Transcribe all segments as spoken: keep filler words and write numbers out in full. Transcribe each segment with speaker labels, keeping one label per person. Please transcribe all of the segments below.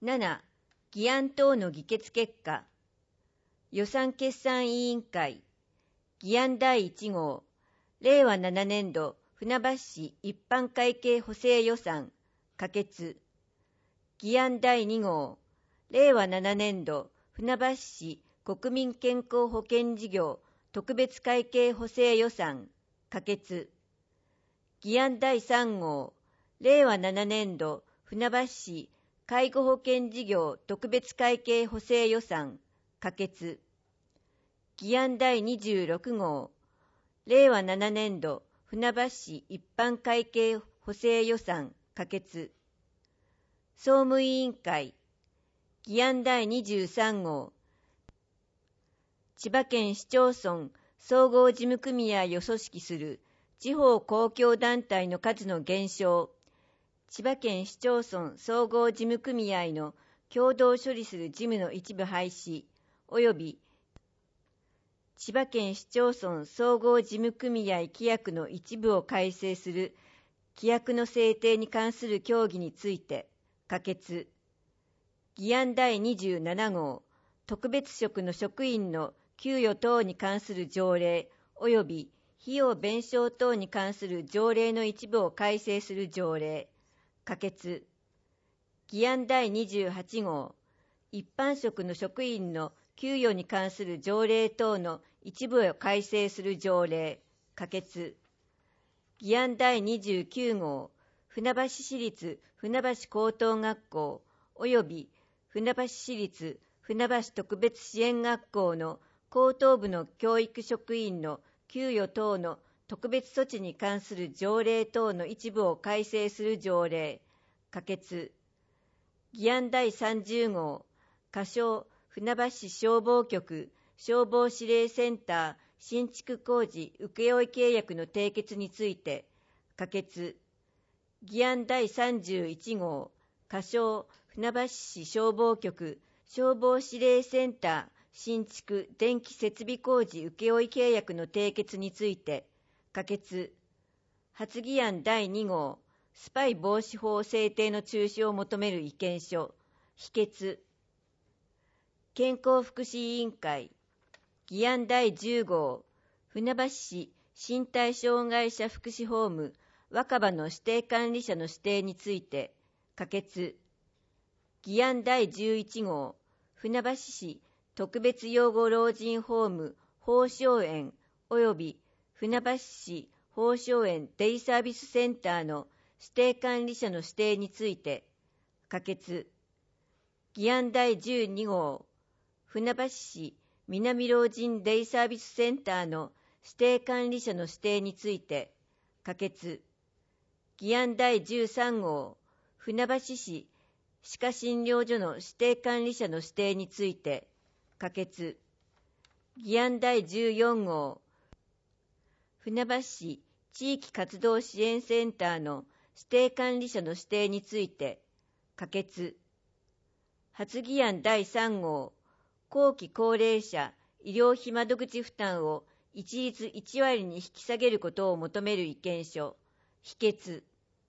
Speaker 1: なな、議案等の議決結果。予算決算委員会。議案だいいち号。れいわななねんど船橋市一般会計補正予算。可決。議案だいに号。れいわななねんど船橋市国民健康保険事業特別会計補正予算。可決。議案だいさん号。れいわななねんど船橋市介護保険事業特別会計補正予算。可決。議案だいにじゅうろく号。れいわななねんど船橋市一般会計補正予算。可決。総務委員会。議案だいにじゅうさん号。千葉県市町村総合事務組合を組織する地方公共団体の数の減少。千葉県市町村総合事務組合の共同処理する事務の一部廃止、及び千葉県市町村総合事務組合規約の一部を改正する規約の制定に関する協議について、可決。議案だいにじゅうなな号。特別職の職員の給与等に関する条例及び費用弁償等に関する条例の一部を改正する条例。可決。議案だいにじゅうはち号。一般職の職員の給与に関する条例等の一部を改正する条例。可決。議案だいにじゅうきゅう号。船橋市立船橋高等学校及び船橋市立船橋特別支援学校の高等部の教育職員の給与等の特別措置に関する条例等の一部を改正する条例。可決。議案だいさんじゅう号。仮称船橋市消防局消防指令センター新築工事請負契約の締結について、可決。議案だいさんじゅういち号。仮称船橋市消防局消防指令センター新築電気設備工事請負契約の締結について、可決。発議案だいに号。スパイ防止法制定の中止を求める意見書。否決。健康福祉委員会。議案だいじゅう号。船橋市身体障害者福祉ホーム若葉の指定管理者の指定について、可決。議案だいじゅういち号。船橋市特別養護老人ホーム宝生園及び船橋市宝生園デイサービスセンターの指定管理者の指定について、可決。議案だいじゅうに号。船橋市南老人デイサービスセンターの指定管理者の指定について、可決。議案だいじゅうさん号。船橋市歯科診療所の指定管理者の指定について、可決。議案だいじゅうよん号。船橋市地域活動支援センターの指定管理者の指定について、可決。発議案だいさん号。後期高齢者医療費窓口負担を一律いち割に引き下げることを求める意見書。否決。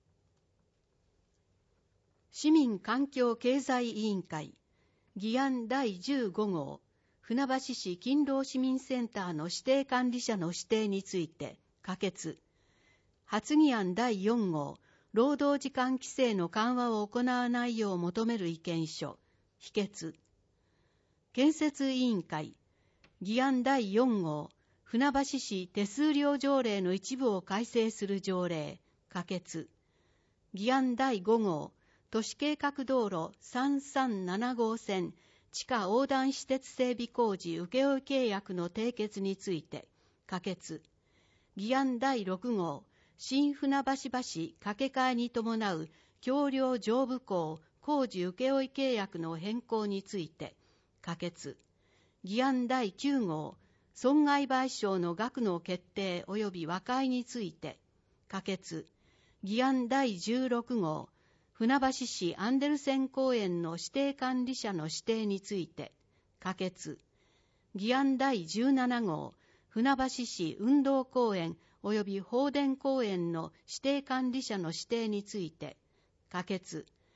Speaker 2: 市民環境経済委員会。議案だいじゅうご号。船橋市勤労市民センターの指定管理者の指定について、可決。発議案だいよん号。労働時間規制の緩和を行わないよう求める意見書。否決。建設委員会。議案だいよん号。船橋市手数料条例の一部を改正する条例。可決。議案だいご号。都市計画道路さんさんなな号線地下横断施設整備工事請負契約の締結について、可決。議案だいろく号。新船橋橋架け替えに伴う橋梁上部工工事請負契約の変更について、可決。議案だいきゅう号。損害賠償の額の決定及び和解について、可決。議案だいじゅうろく号。船橋市アンデルセン公園の指定管理者の指定について、可決。議案だいじゅうなな号。船橋市運動公園及び放電公園の指定管理者の指定について、可決。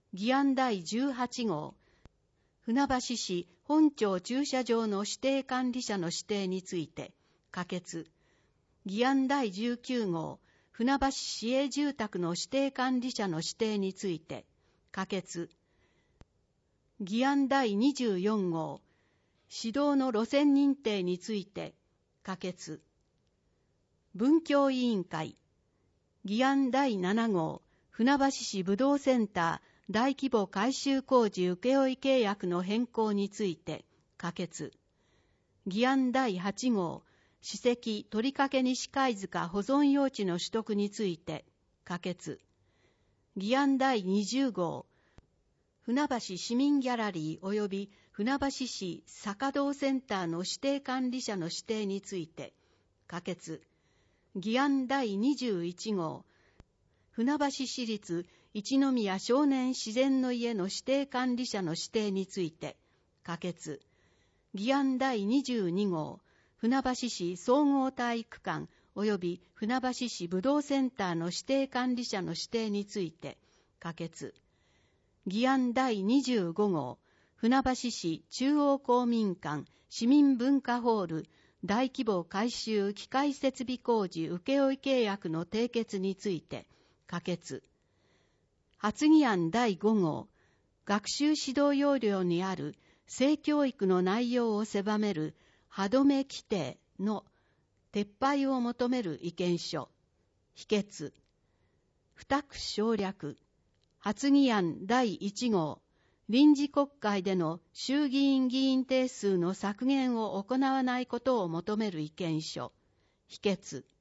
Speaker 2: 議案第じゅうはち号、船橋市本町駐車場の指定管理者の指定について可決。議案第じゅうきゅう号、船橋市営住宅の指定管理者の指定について可決。議案第にじゅうよん号、指導の路線認定について可決。文教委員会、議案第なな号、船橋市武道センター大規模改修工事請負契約の変更について可決。議案第はち号、史跡鳥掛西貝塚保存用地の取得について可決。議案第にじゅう号、船橋市民ギャラリー及び船橋市坂道センターの指定管理者の指定について可決。議案第にじゅういち号、船橋市立一宮少年自然の家の指定管理者の指定について可決。議案第にじゅうに号、船橋市総合体育館及び船橋市武道センターの指定管理者の指定について可決。議案第にじゅうご号、船橋市中央公民館市民文化ホール大規模改修機械設備工事請負契約の締結について可決。発議案第ご号、学習指導要領にある性教育の内容を狭める歯止め規定の撤廃を求める意見書、否決。付託省略。発議案第いち号、臨時国会での衆議院議員定数の削減を行わないことを求める意見書、否決。